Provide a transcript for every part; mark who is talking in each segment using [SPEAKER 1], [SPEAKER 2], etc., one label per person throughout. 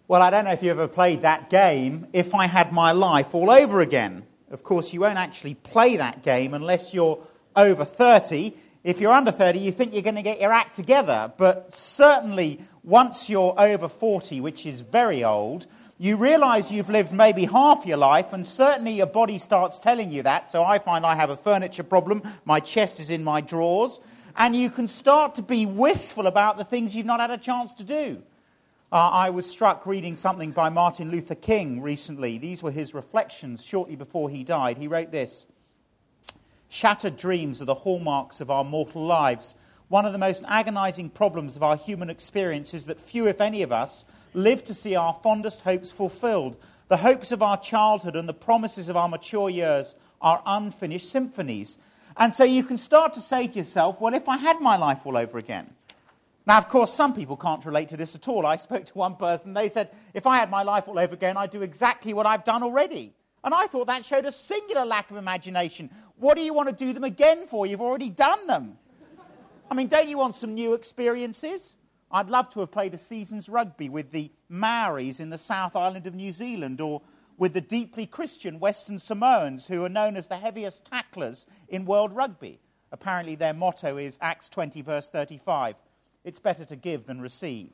[SPEAKER 1] Well, I don't know if you ever played that game, If I Had My Life All Over Again. Of course, you won't actually play that game unless you're over 30. If you're under 30, you think you're going to get your act together. But certainly, once you're over 40, which is very old, you realise you've lived maybe half your life, and certainly your body starts telling you that. So I find I have a furniture problem. My chest is in my drawers. And you can start to be wistful about the things you've not had a chance to do. I was struck reading something by Martin Luther King recently. These were his reflections shortly before he died. He wrote this: "Shattered dreams are the hallmarks of our mortal lives. One of the most agonizing problems of our human experience is that few, if any of us, live to see our fondest hopes fulfilled. The hopes of our childhood and the promises of our mature years are unfinished symphonies." And so you can start to say to yourself, well, if I had my life all over again. Now, of course, some people can't relate to this at all. I spoke to one person, they said, if I had my life all over again, I'd do exactly what I've done already. And I thought that showed a singular lack of imagination. What do you want to do them again for? You've already done them. I mean, don't you want some new experiences? I'd love to have played a season's rugby with the Maoris in the South Island of New Zealand, or with the deeply Christian Western Samoans, who are known as the heaviest tacklers in world rugby. Apparently their motto is Acts 20, verse 35. It's better to give than receive.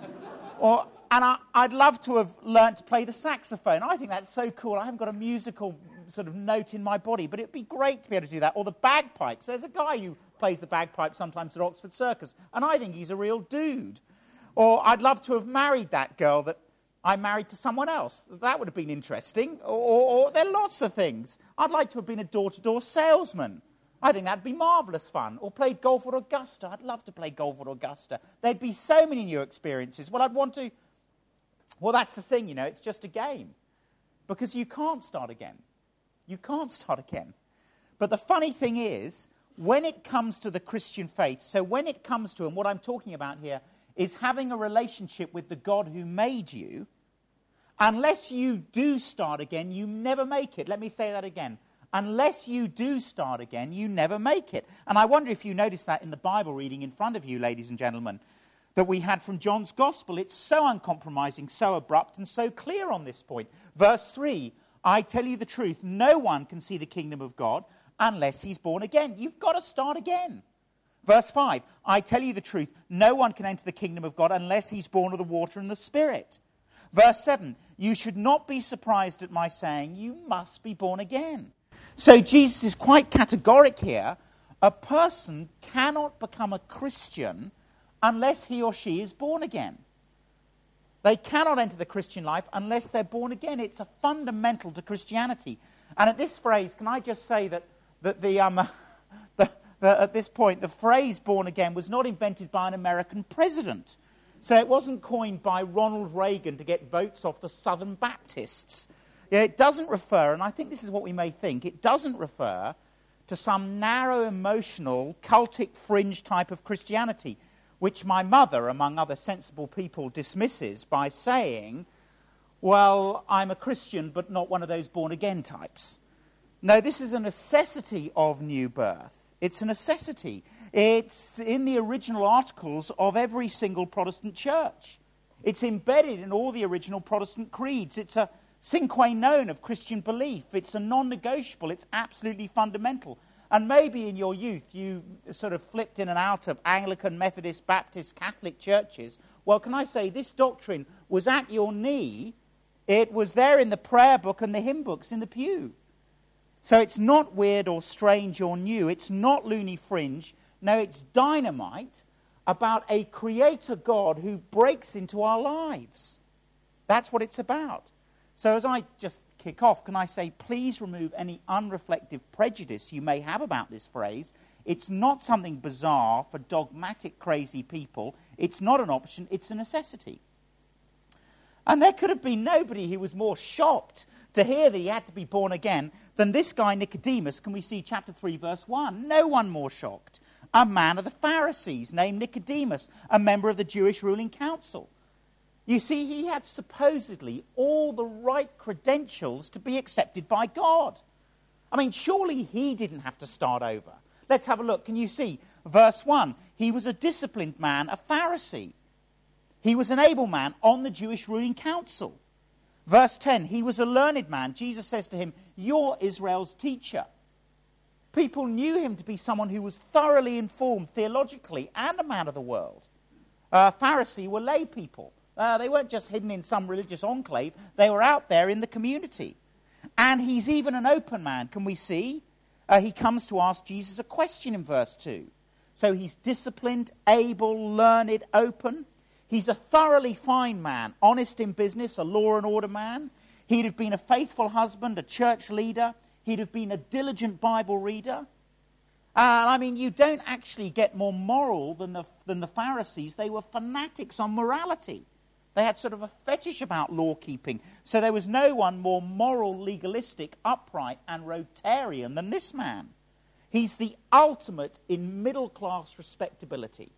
[SPEAKER 1] I'd love to have learnt to play the saxophone. I think that's so cool. I haven't got a musical sort of note in my body, but it'd be great to be able to do that. Or the bagpipes. There's a guy who plays the bagpipes sometimes at Oxford Circus, and I think he's a real dude. Or I'd love to have married that girl that I married to someone else. That would have been interesting. Or there are lots of things. I'd like to have been a door-to-door salesman. I think that'd be marvellous fun. Or played golf at Augusta. I'd love to play golf at Augusta. There'd be so many new experiences. Well, I'd want to... Well, that's the thing, it's just a game. Because you can't start again. You can't start again. But the funny thing is, when it comes to the Christian faith, so when it comes to, and what I'm talking about here, is having a relationship with the God who made you, unless you do start again, you never make it. Let me say that again. Unless you do start again, you never make it. And I wonder if you noticed that in the Bible reading in front of you, ladies and gentlemen, that we had from John's Gospel. It's so uncompromising, so abrupt, and so clear on this point. Verse 3, I tell you the truth, no one can see the kingdom of God unless he's born again. You've got to start again. Verse 5, I tell you the truth, no one can enter the kingdom of God unless he's born of the water and the Spirit. Verse 7, you should not be surprised at my saying, you must be born again. So Jesus is quite categoric here. A person cannot become a Christian unless he or she is born again. They cannot enter the Christian life unless they're born again. It's a fundamental to Christianity. And at this phrase, can I just say that at this point, the phrase born again was not invented by an American president. So it wasn't coined by Ronald Reagan to get votes off the Southern Baptists. It doesn't refer, and I think this is what we may think, it doesn't refer to some narrow, emotional, cultic fringe type of Christianity, which my mother, among other sensible people, dismisses by saying, well, I'm a Christian, but not one of those born-again types. No, this is a necessity of new birth. It's a necessity. It's in the original articles of every single Protestant church. It's embedded in all the original Protestant creeds. It's a sine qua non of Christian belief. It's a non-negotiable. It's absolutely fundamental. And maybe in your youth you sort of flipped in and out of Anglican, Methodist, Baptist, Catholic churches. Well, can I say this doctrine was at your knee. It was there in the prayer book and the hymn books in the pew. So it's not weird or strange or new. It's not loony fringe. No, it's dynamite about a creator God who breaks into our lives. That's what it's about. So as I just kick off, can I say, please remove any unreflective prejudice you may have about this phrase. It's not something bizarre for dogmatic, crazy people. It's not an option, it's a necessity. And there could have been nobody who was more shocked to hear that he had to be born again than this guy Nicodemus. Can we see chapter 3, verse 1? No one more shocked. A man of the Pharisees named Nicodemus, a member of the Jewish ruling council. You see, he had supposedly all the right credentials to be accepted by God. I mean, surely he didn't have to start over. Let's have a look. Can you see? Verse 1, he was a disciplined man, a Pharisee. He was an able man on the Jewish ruling council. Verse 10, he was a learned man. Jesus says to him, "You're Israel's teacher." People knew him to be someone who was thoroughly informed theologically and a man of the world. Pharisees were lay people. They weren't just hidden in some religious enclave. They were out there in the community. And he's even an open man. Can we see? He comes to ask Jesus a question in verse 2. So he's disciplined, able, learned, open. He's a thoroughly fine man, honest in business, a law and order man. He'd have been a faithful husband, a church leader. He'd have been a diligent Bible reader. You don't actually get more moral than the Pharisees. They were fanatics on morality. They had sort of a fetish about law-keeping. So there was no one more moral, legalistic, upright, and Rotarian than this man. He's the ultimate in middle-class respectability.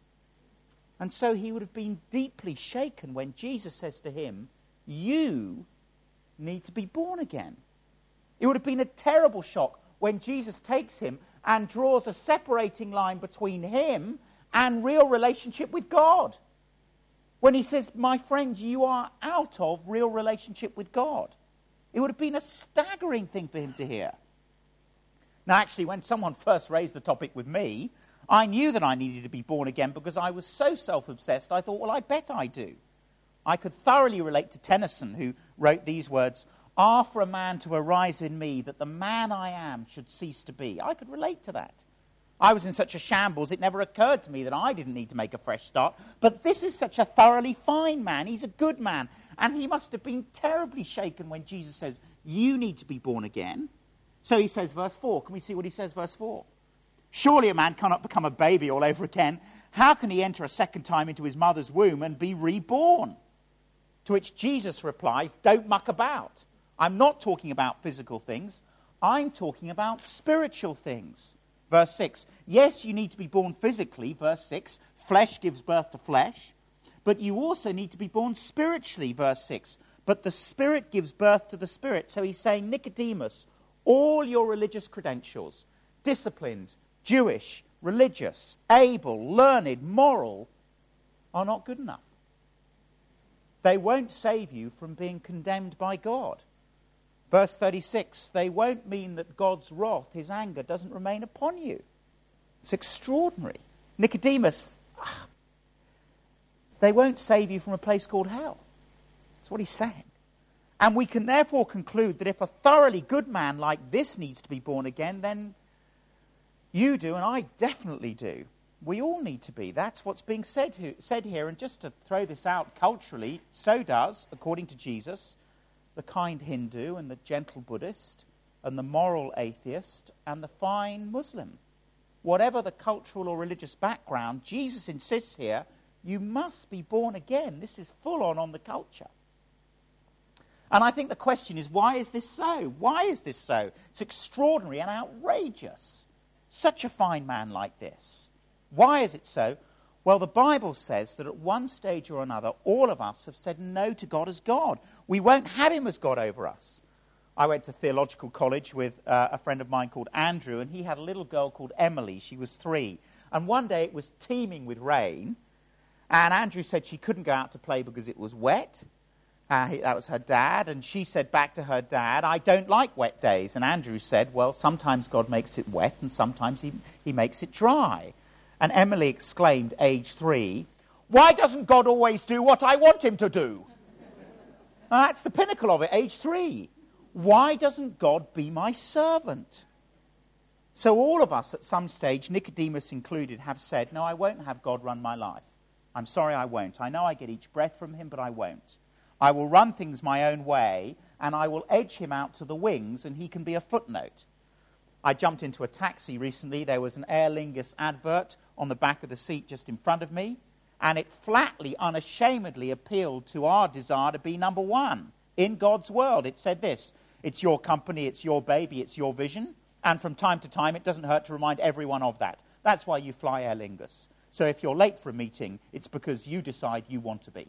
[SPEAKER 1] And so he would have been deeply shaken when Jesus says to him, "You need to be born again." It would have been a terrible shock when Jesus takes him and draws a separating line between him and real relationship with God. When he says, "My friend, you are out of real relationship with God." It would have been a staggering thing for him to hear. Now, actually, when someone first raised the topic with me, I knew that I needed to be born again because I was so self-obsessed, I thought, well, I bet I do. I could thoroughly relate to Tennyson, who wrote these words, "Ah, for a man to arise in me, that the man I am should cease to be." I could relate to that. I was in such a shambles, it never occurred to me that I didn't need to make a fresh start. But this is such a thoroughly fine man. He's a good man. And he must have been terribly shaken when Jesus says, "You need to be born again." So he says, verse 4. Can we see what he says, verse 4? "Surely a man cannot become a baby all over again. How can he enter a second time into his mother's womb and be reborn?" To which Jesus replies, "Don't muck about. I'm not talking about physical things. I'm talking about spiritual things." Verse 6, "Yes, you need to be born physically." Verse 6, "Flesh gives birth to flesh. But you also need to be born spiritually." Verse 6, "But the Spirit gives birth to the Spirit." So he's saying, Nicodemus, all your religious credentials, disciplined, Jewish, religious, able, learned, moral, are not good enough. They won't save you from being condemned by God. Verse 36, they won't mean that God's wrath, his anger, doesn't remain upon you. It's extraordinary. Nicodemus, they won't save you from a place called hell. That's what he's saying. And we can therefore conclude that if a thoroughly good man like this needs to be born again, then you do, and I definitely do. We all need to be. That's what's being said here. And just to throw this out culturally, so does, according to Jesus, the kind Hindu and the gentle Buddhist and the moral atheist and the fine Muslim. Whatever the cultural or religious background, Jesus insists here, you must be born again. This is full on the culture. And I think the question is, why is this so? Why is this so? It's extraordinary and outrageous. Such a fine man like this. Why is it so? Well, the Bible says that at one stage or another, all of us have said no to God as God. We won't have him as God over us. I went to theological college with a friend of mine called Andrew, and he had a little girl called Emily. She was 3. And one day it was teeming with rain, and Andrew said she couldn't go out to play because it was wet. That was her dad, and she said back to her dad, "I don't like wet days." And Andrew said, "Well, sometimes God makes it wet, and sometimes he makes it dry." And Emily exclaimed, age 3, "Why doesn't God always do what I want him to do?" Now, that's the pinnacle of it, age 3. Why doesn't God be my servant? So all of us at some stage, Nicodemus included, have said, "No, I won't have God run my life. I'm sorry, I won't. I know I get each breath from him, but I won't. I will run things my own way, and I will edge him out to the wings, and he can be a footnote." I jumped into a taxi recently. There was an Aer Lingus advert on the back of the seat just in front of me, and it flatly, unashamedly appealed to our desire to be number one in God's world. It said this: "It's your company, it's your baby, it's your vision, and from time to time it doesn't hurt to remind everyone of that. That's why you fly Aer Lingus. So if you're late for a meeting, it's because you decide you want to be."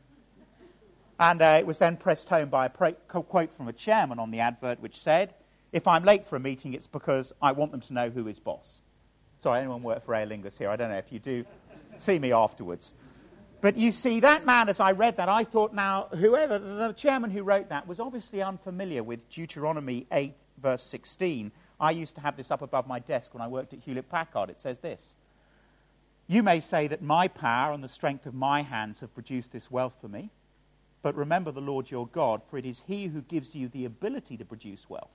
[SPEAKER 1] And it was then pressed home by a quote from a chairman on the advert which said, "If I'm late for a meeting, it's because I want them to know who is boss." Sorry, anyone work for Aer Lingus here? I don't know if you do. See me afterwards. But you see, that man, as I read that, I thought, now, whoever, the chairman who wrote that was obviously unfamiliar with Deuteronomy 8, verse 16. I used to have this up above my desk when I worked at Hewlett-Packard. It says this: "You may say that my power and the strength of my hands have produced this wealth for me, but remember the Lord your God, for it is he who gives you the ability to produce wealth."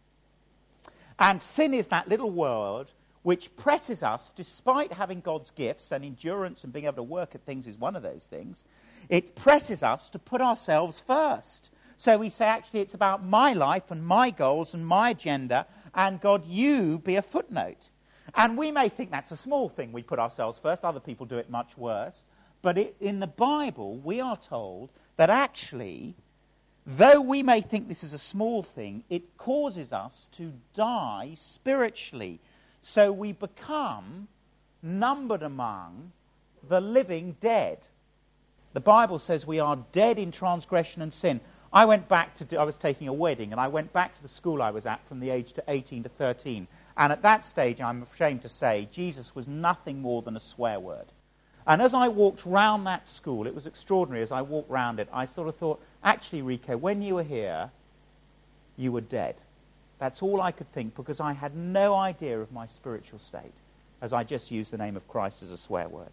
[SPEAKER 1] And sin is that little word which presses us, despite having God's gifts, and endurance and being able to work at things is one of those things. It presses us to put ourselves first. So we say, actually, it's about my life and my goals and my agenda, and God, you be a footnote. And we may think that's a small thing, we put ourselves first. Other people do it much worse. But in the Bible, we are told that actually, though we may think this is a small thing, it causes us to die spiritually. So we become numbered among the living dead. The Bible says we are dead in transgression and sin. I was taking a wedding, and I went back to the school I was at from the age to 18 to 13. And at that stage, I'm ashamed to say, Jesus was nothing more than a swear word. And as I walked round that school, it was extraordinary. As I walked round it, I sort of thought, actually, Rico, when you were here, you were dead. That's all I could think, because I had no idea of my spiritual state, as I just used the name of Christ as a swear word.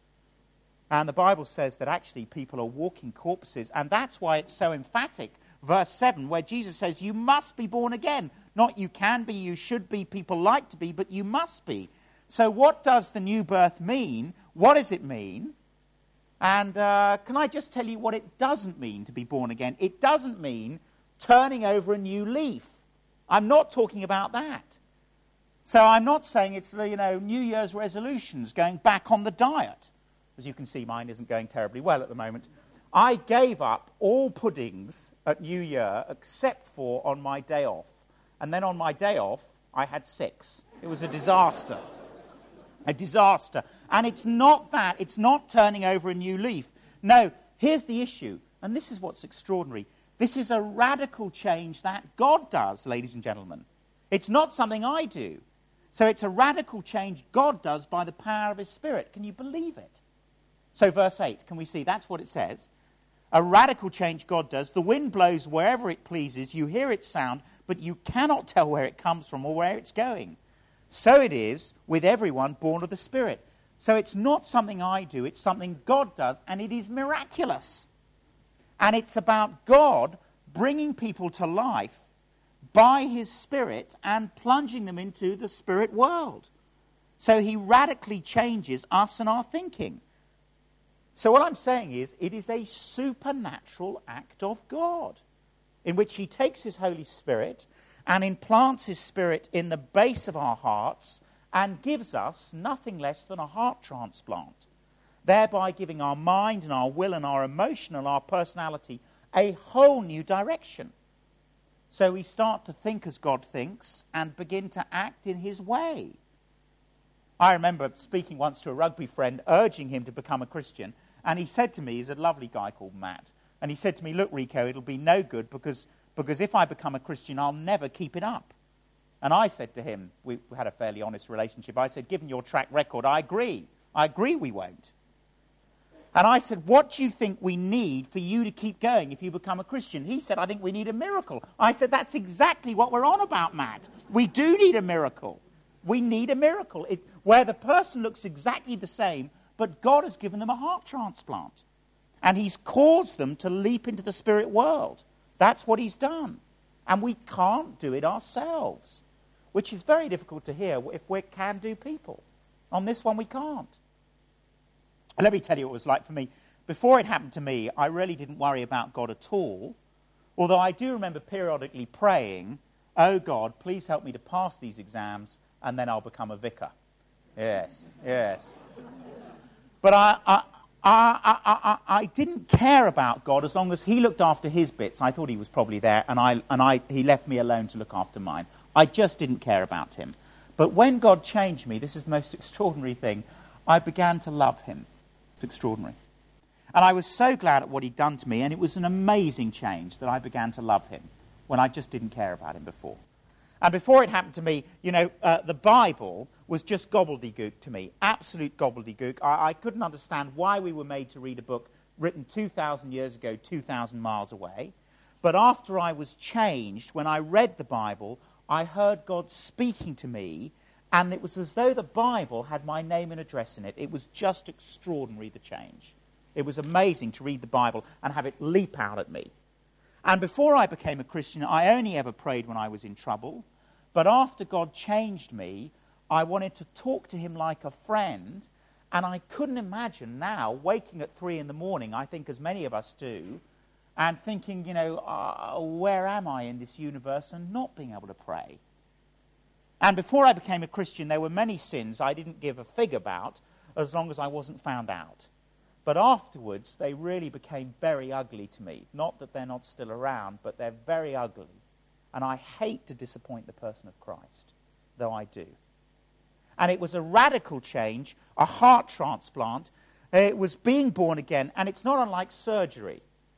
[SPEAKER 1] And the Bible says that actually people are walking corpses, and that's why it's so emphatic. Verse 7, where Jesus says, you must be born again. Not you can be, you should be, people like to be, but you must be. So what does the new birth mean? What does it mean? And can I just tell you what it doesn't mean to be born again? It doesn't mean turning over a new leaf. I'm not talking about that. So I'm not saying it's, New Year's resolutions, going back on the diet. As you can see, mine isn't going terribly well at the moment. I gave up all puddings at New Year except for on my day off. And then on my day off, I had 6. It was a disaster. A disaster. And it's not that. It's not turning over a new leaf. No, here's the issue. And this is what's extraordinary. This is a radical change that God does, ladies and gentlemen. It's not something I do. So it's a radical change God does by the power of his Spirit. Can you believe it? So verse 8, can we see? That's what it says. A radical change God does. The wind blows wherever it pleases. You hear its sound, but you cannot tell where it comes from or where it's going. So it is with everyone born of the Spirit. So it's not something I do. It's something God does, and it is miraculous. And it's about God bringing people to life by his Spirit and plunging them into the spirit world. So he radically changes us and our thinking. So what I'm saying is, it is a supernatural act of God in which he takes his Holy Spirit and implants his Spirit in the base of our hearts and gives us nothing less than a heart transplant, thereby giving our mind and our will and our emotion and our personality a whole new direction. So we start to think as God thinks and begin to act in his way. I remember speaking once to a rugby friend, urging him to become a Christian, and he said to me, he's a lovely guy called Matt, and he said to me, look, Rico, it'll be no good because if I become a Christian, I'll never keep it up. And I said to him, we had a fairly honest relationship, I said, given your track record, I agree we won't. And I said, what do you think we need for you to keep going if you become a Christian? He said, I think we need a miracle. I said, that's exactly what we're on about, Matt. We do need a miracle. We need a miracle where the person looks exactly the same, but God has given them a heart transplant. And he's caused them to leap into the spirit world. That's what he's done. And we can't do it ourselves, which is very difficult to hear if we're can-do people. On this one, we can't. Let me tell you what it was like for me. Before it happened to me, I really didn't worry about God at all, although I do remember periodically praying, oh God, please help me to pass these exams, and then I'll become a vicar. Yes. But I didn't care about God as long as he looked after his bits. I thought he was probably there, and he left me alone to look after mine. I just didn't care about him. But when God changed me, this is the most extraordinary thing, I began to love him. It's extraordinary. And I was so glad at what he'd done to me, and it was an amazing change that I began to love him when I just didn't care about him before. And before it happened to me, the Bible was just gobbledygook to me, absolute gobbledygook. I couldn't understand why we were made to read a book written 2,000 years ago, 2,000 miles away. But after I was changed, when I read the Bible, I heard God speaking to me, and it was as though the Bible had my name and address in it. It was just extraordinary, the change. It was amazing to read the Bible and have it leap out at me. And before I became a Christian, I only ever prayed when I was in trouble. But after God changed me, I wanted to talk to him like a friend, and I couldn't imagine now waking at 3 a.m, I think as many of us do, and thinking, where am I in this universe, and not being able to pray. And before I became a Christian, there were many sins I didn't give a fig about, as long as I wasn't found out. But afterwards, they really became very ugly to me. Not that they're not still around, but they're very ugly. And I hate to disappoint the person of Christ, though I do. And it was a radical change, a heart transplant. It was being born again, and it's not unlike surgery.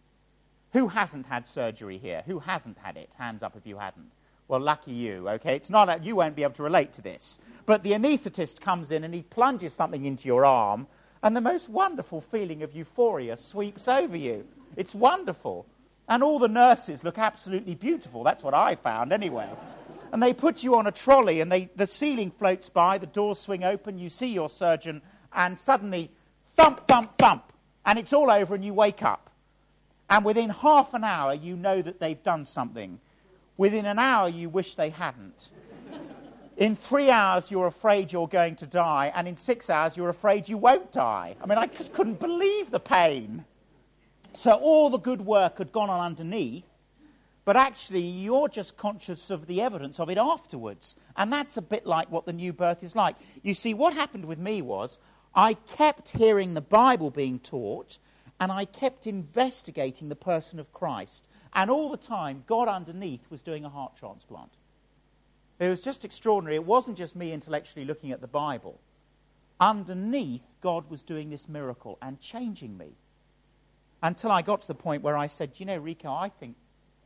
[SPEAKER 1] Who hasn't had surgery here? Who hasn't had it? Hands up if you hadn't. Well, lucky you, okay? It's not you won't be able to relate to this. But the anaesthetist comes in and he plunges something into your arm, and the most wonderful feeling of euphoria sweeps over you. It's wonderful. And all the nurses look absolutely beautiful. That's what I found anyway. And they put you on a trolley, and the ceiling floats by, the doors swing open, you see your surgeon, and suddenly, thump, thump, thump, and it's all over and you wake up. And within half an hour, you know that they've done something. Within an hour, you wish they hadn't. In 3 hours, you're afraid you're going to die, and in 6 hours, you're afraid you won't die. I mean, I just couldn't believe the pain. So all the good work had gone on underneath, but actually you're just conscious of the evidence of it afterwards. And that's a bit like what the new birth is like. You see, what happened with me was I kept hearing the Bible being taught, and I kept investigating the person of Christ. And all the time, God underneath was doing a heart transplant. It was just extraordinary. It wasn't just me intellectually looking at the Bible. Underneath, God was doing this miracle and changing me. Until I got to the point where I said, Rico, I think,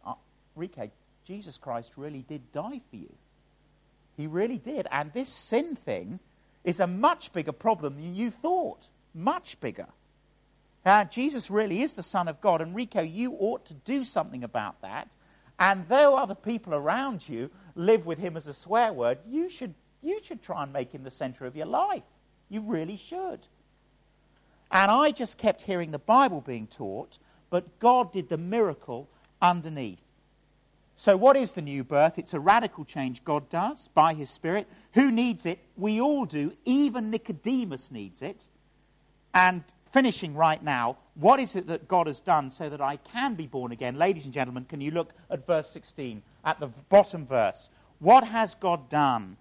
[SPEAKER 1] Jesus Christ really did die for you. He really did. And this sin thing is a much bigger problem than you thought. Much bigger. Jesus really is the Son of God. And Rico, you ought to do something about that. And though other people around you live with him as a swear word, you should try and make him the center of your life. You really should. And I just kept hearing the Bible being taught, but God did the miracle underneath. So what is the new birth? It's a radical change God does by his Spirit. Who needs it? We all do. Even Nicodemus needs it. And finishing right now, what is it that God has done so that I can be born again? Ladies and gentlemen, can you look at verse 16, at the bottom verse? What has God done?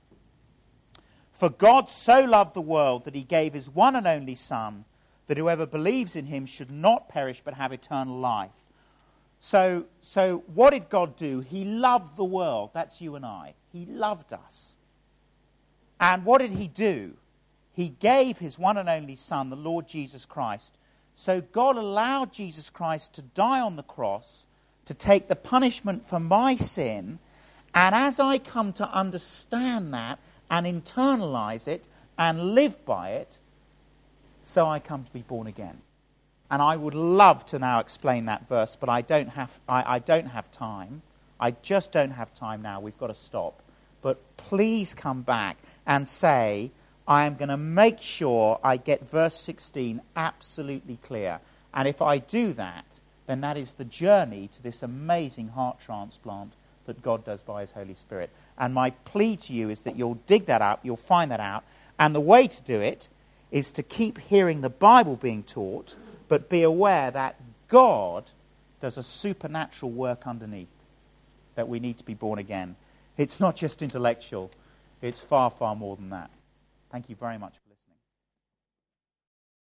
[SPEAKER 1] For God so loved the world that he gave his one and only Son, that whoever believes in him should not perish but have eternal life. So what did God do? He loved the world. That's you and I. He loved us. And what did he do? He gave his one and only Son, the Lord Jesus Christ. So God allowed Jesus Christ to die on the cross to take the punishment for my sin. And as I come to understand that and internalize it and live by it, so I come to be born again. And I would love to now explain that verse, but I don't have time. I just don't have time now. We've got to stop. But please come back and say, I am going to make sure I get verse 16 absolutely clear. And if I do that, then that is the journey to this amazing heart transplant that God does by his Holy Spirit. And my plea to you is that you'll dig that up, you'll find that out. And the way to do it is to keep hearing the Bible being taught, but be aware that God does a supernatural work underneath, that we need to be born again. It's not just intellectual. It's far, far more than that. Thank you very much.